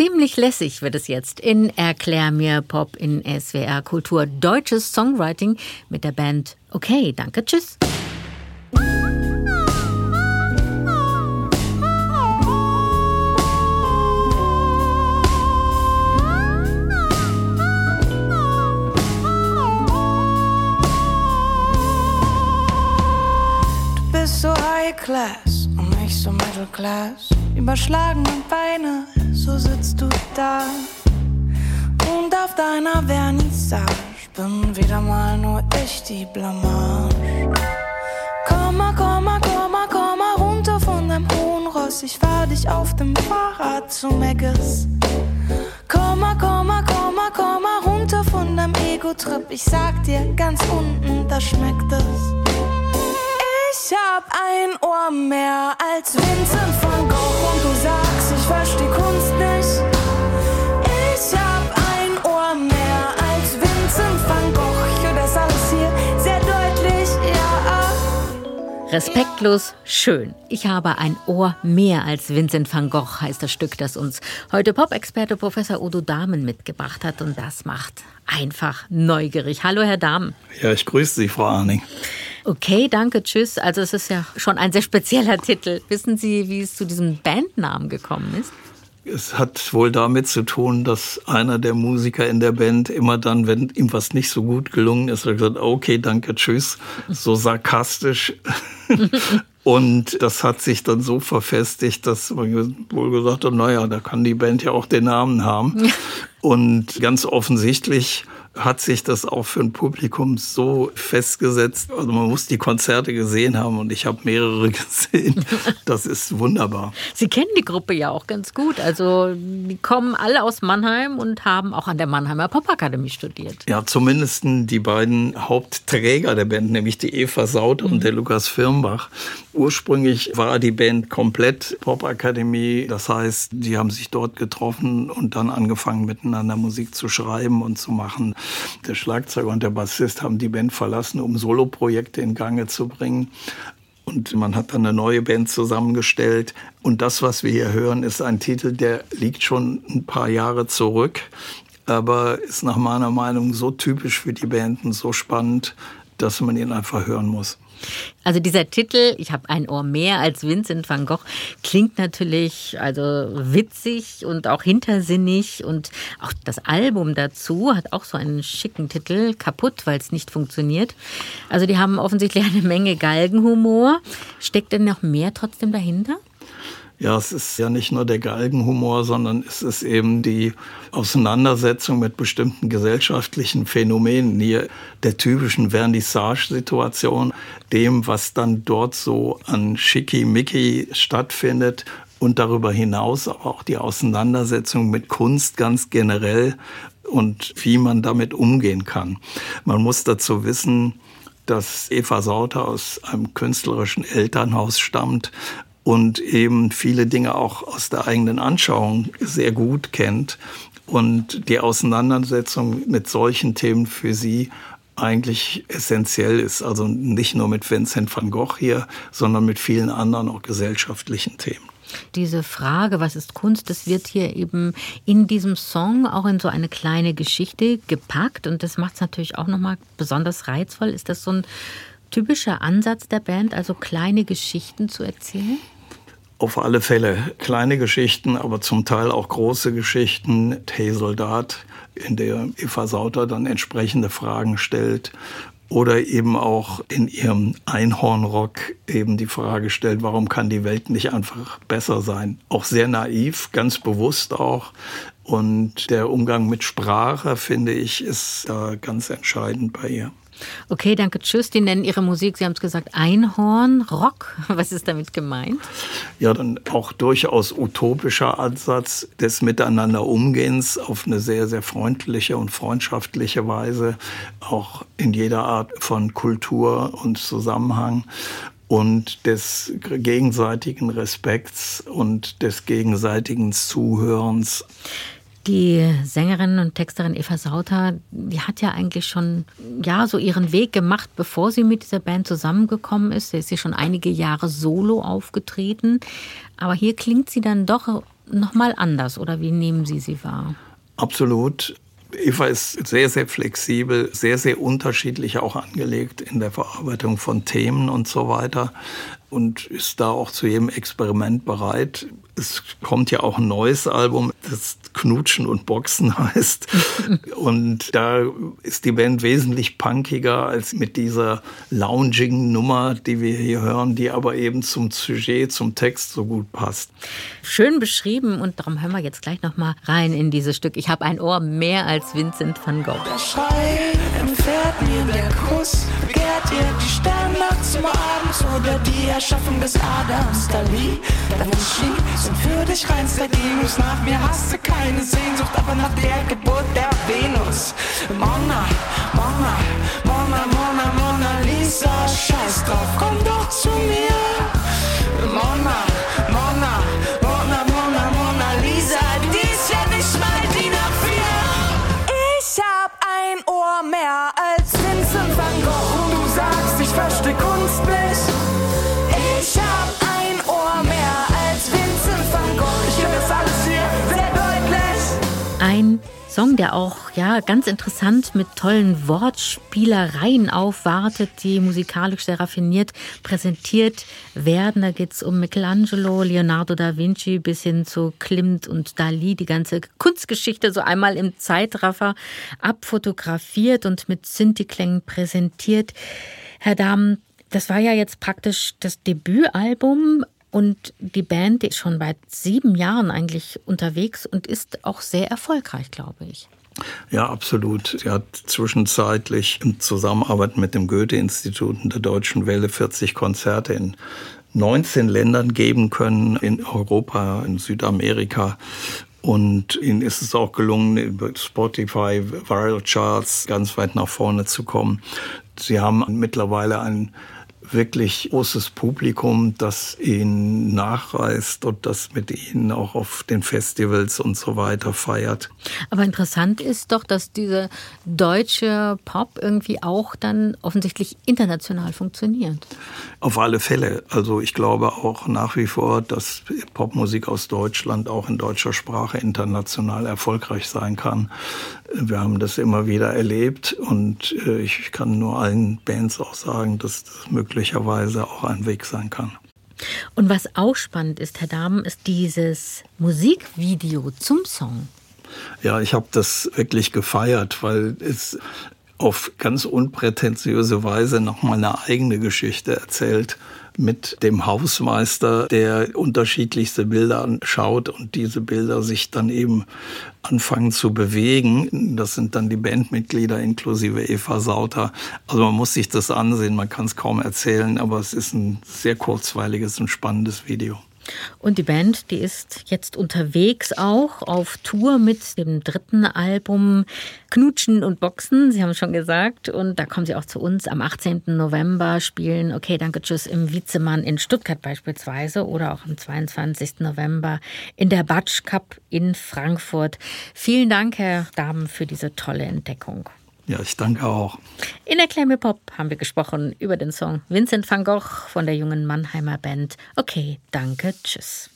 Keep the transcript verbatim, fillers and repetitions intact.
Ziemlich lässig wird es jetzt in Erklär mir Pop in S W R Kultur. Deutsches Songwriting mit der Band Okay, danke, tschüss. Du bist so high class und ich so middle class. Überschlagene Beine, so sitzt du da. Und auf deiner Vernissage bin wieder mal nur ich die Blamage. Komm mal, komm mal, komm mal, komm mal runter von deinem hohen Ross. Ich fahr dich auf dem Fahrrad zu Meggis. Komm mal, komm mal, komm mal, komm mal runter von deinem Ego-Trip. Ich sag dir, ganz unten, da schmeckt es. Ich hab ein Ohr mehr als Vincent van Gogh und du sagst, ich versteh Kunst nicht. Ich hab ein Ohr mehr als Vincent van Gogh. Ich höre das alles hier sehr deutlich, ja. Respektlos schön. Ich habe ein Ohr mehr als Vincent van Gogh, heißt das Stück, das uns heute Pop-Experte Professor Udo Dahmen mitgebracht hat. Und das macht einfach neugierig. Hallo, Herr Dahmen. Ja, ich grüße Sie, Frau Arning. Okay, danke, tschüss. Also es ist ja schon ein sehr spezieller Titel. Wissen Sie, wie es zu diesem Bandnamen gekommen ist? Es hat wohl damit zu tun, dass einer der Musiker in der Band immer dann, wenn ihm was nicht so gut gelungen ist, hat gesagt, okay, danke, tschüss, so sarkastisch. Und das hat sich dann so verfestigt, dass man wohl gesagt hat, naja, da kann die Band ja auch den Namen haben. Und ganz offensichtlich hat sich das auch für ein Publikum so festgesetzt. Also man muss die Konzerte gesehen haben und ich habe mehrere gesehen. Das ist wunderbar. Sie kennen die Gruppe ja auch ganz gut. Also die kommen alle aus Mannheim und haben auch an der Mannheimer Popakademie studiert. Ja, zumindest die beiden Hauptträger der Band, nämlich die Eva Sauter mhm. und der Lukas Firnbach. Ursprünglich war die Band komplett Popakademie. Das heißt, die haben sich dort getroffen und dann angefangen, miteinander Musik zu schreiben und zu machen. Der Schlagzeuger und der Bassist haben die Band verlassen, um Soloprojekte in Gange zu bringen. Und man hat dann eine neue Band zusammengestellt. Und das, was wir hier hören, ist ein Titel, der liegt schon ein paar Jahre zurück, aber ist nach meiner Meinung so typisch für die Band und so spannend, dass man ihn einfach hören muss. Also dieser Titel, ich habe ein Ohr mehr als Vincent van Gogh, klingt natürlich also witzig und auch hintersinnig. Und auch das Album dazu hat auch so einen schicken Titel, Kaputt, weil es nicht funktioniert. Also die haben offensichtlich eine Menge Galgenhumor. Steckt denn noch mehr trotzdem dahinter? Ja, es ist ja nicht nur der Galgenhumor, sondern es ist eben die Auseinandersetzung mit bestimmten gesellschaftlichen Phänomenen, hier der typischen Vernissage-Situation, dem, was dann dort so an Schickimicki stattfindet und darüber hinaus aber auch die Auseinandersetzung mit Kunst ganz generell und wie man damit umgehen kann. Man muss dazu wissen, dass Eva Sauter aus einem künstlerischen Elternhaus stammt und eben viele Dinge auch aus der eigenen Anschauung sehr gut kennt und die Auseinandersetzung mit solchen Themen für sie eigentlich essentiell ist. Also nicht nur mit Vincent van Gogh hier, sondern mit vielen anderen auch gesellschaftlichen Themen. Diese Frage, was ist Kunst, das wird hier eben in diesem Song auch in so eine kleine Geschichte gepackt und das macht es natürlich auch nochmal besonders reizvoll. Ist das so ein typischer Ansatz der Band, also kleine Geschichten zu erzählen? Auf alle Fälle kleine Geschichten, aber zum Teil auch große Geschichten. Hey Soldat, in der Eva Sauter dann entsprechende Fragen stellt. Oder eben auch in ihrem Einhornrock eben die Frage stellt, warum kann die Welt nicht einfach besser sein? Auch sehr naiv, ganz bewusst auch. Und der Umgang mit Sprache, finde ich, ist da ganz entscheidend bei ihr. Okay, danke, tschüss. Die nennen ihre Musik, Sie haben es gesagt, Einhornrock. Was ist damit gemeint? Ja, dann auch durchaus utopischer Ansatz des Miteinanderumgehens auf eine sehr, sehr freundliche und freundschaftliche Weise. Auch in jeder Art von Kultur und Zusammenhang. Und des gegenseitigen Respekts und des gegenseitigen Zuhörens. Die Sängerin und Texterin Eva Sauter, die hat ja eigentlich schon ja, so ihren Weg gemacht, bevor sie mit dieser Band zusammengekommen ist. Sie ist ja schon einige Jahre solo aufgetreten. Aber hier klingt sie dann doch nochmal anders, oder wie nehmen Sie sie wahr? Absolut. Eva ist sehr, sehr flexibel, sehr, sehr unterschiedlich auch angelegt in der Verarbeitung von Themen und so weiter und ist da auch zu jedem Experiment bereit. Es kommt ja auch ein neues Album, das Knutschen und Boxen heißt. Und da ist die Band wesentlich punkiger als mit dieser loungigen Nummer, die wir hier hören, die aber eben zum Sujet, zum Text so gut passt. Schön beschrieben und darum hören wir jetzt gleich noch mal rein in dieses Stück. Ich habe ein Ohr mehr als Vincent van Gogh. Der Schrei entfährt mir der Kuss, begehrt ihr die Sterne nachts zum Abend oder die Erschaffung des Adams. Dali, Da Vinci sind für dich reinster Venus. Nach mir hast du keine Sehnsucht, aber nach der Geburt der Venus. Mona, Mona, Mona, Mona, Mona Lisa, scheiß drauf, komm doch zu mir. Mona, Mona, Mona, Mona, Mona Lisa, die ist ja nicht mal D I N A vier. Ich hab ein Ohr mehr als Vincent van Gogh. Und du sagst, ich versteh Kunst nicht. Ich hab ein Ohr mehr als Vincent van Gogh. Ich höre das alles hier sehr deutlich. Ein Song, der auch ja ganz interessant mit tollen Wortspielereien aufwartet, die musikalisch sehr raffiniert präsentiert werden. Da geht es um Michelangelo, Leonardo da Vinci bis hin zu Klimt und Dali, die ganze Kunstgeschichte so einmal im Zeitraffer abfotografiert und mit Synthi-Klängen präsentiert. Herr Dahm, das war ja jetzt praktisch das Debütalbum. Und die Band ist schon seit sieben Jahren eigentlich unterwegs und ist auch sehr erfolgreich, glaube ich. Ja, absolut. Sie hat zwischenzeitlich in Zusammenarbeit mit dem Goethe-Institut und der Deutschen Welle vierzig Konzerte in neunzehn Ländern geben können, in Europa, in Südamerika. Und ihnen ist es auch gelungen, über Spotify, Viral Charts ganz weit nach vorne zu kommen. Sie haben mittlerweile ein wirklich großes Publikum, das ihnen nachreist und das mit ihnen auch auf den Festivals und so weiter feiert. Aber interessant ist doch, dass diese deutsche Pop irgendwie auch dann offensichtlich international funktioniert. Auf alle Fälle. Also ich glaube auch nach wie vor, dass Popmusik aus Deutschland auch in deutscher Sprache international erfolgreich sein kann. Wir haben das immer wieder erlebt und ich kann nur allen Bands auch sagen, dass das möglicherweise auch ein Weg sein kann. Und was auch spannend ist, Herr Dahm, ist dieses Musikvideo zum Song. Ja, ich habe das wirklich gefeiert, weil es auf ganz unprätentiöse Weise nochmal eine eigene Geschichte erzählt mit dem Hausmeister, der unterschiedlichste Bilder anschaut und diese Bilder sich dann eben anfangen zu bewegen. Das sind dann die Bandmitglieder inklusive Eva Sauter. Also man muss sich das ansehen, man kann es kaum erzählen, aber es ist ein sehr kurzweiliges und spannendes Video. Und die Band, die ist jetzt unterwegs auch auf Tour mit dem dritten Album Knutschen und Boxen, Sie haben es schon gesagt. Und da kommen sie auch zu uns am achtzehnten November, spielen Okay, danke, tschüss im Wiezemann in Stuttgart beispielsweise oder auch am zweiundzwanzigsten November in der Batsch Cup in Frankfurt. Vielen Dank, Herr Dahm, für diese tolle Entdeckung. Ja, ich danke auch. In Erklär mir Pop haben wir gesprochen über den Song Vincent van Gogh von der jungen Mannheimer Band Okay, danke, tschüss.